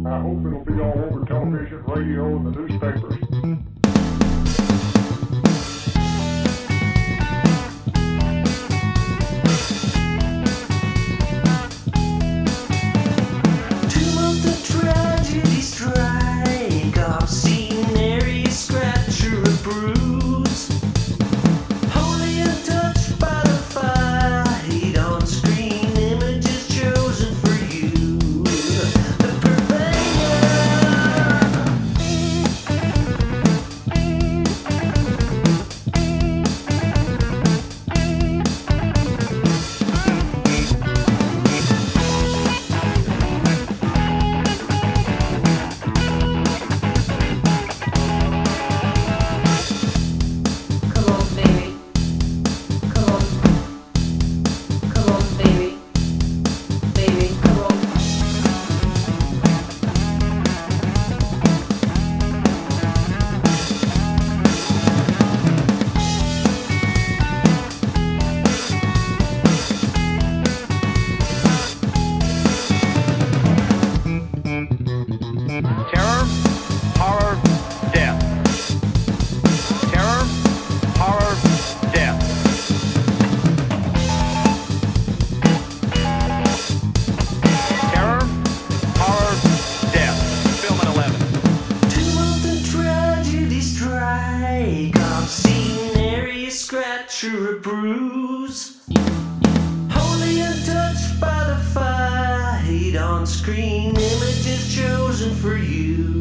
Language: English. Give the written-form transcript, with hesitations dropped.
I hope it'll be all over television, radio, and the newspapers. Terror, horror, death. Terror, horror, death. Terror, horror, death. Film at 11. Two of the tragedy strike. I've seen area scratch or a bruise. Wholly untouched by the fight on screen, images chosen for you.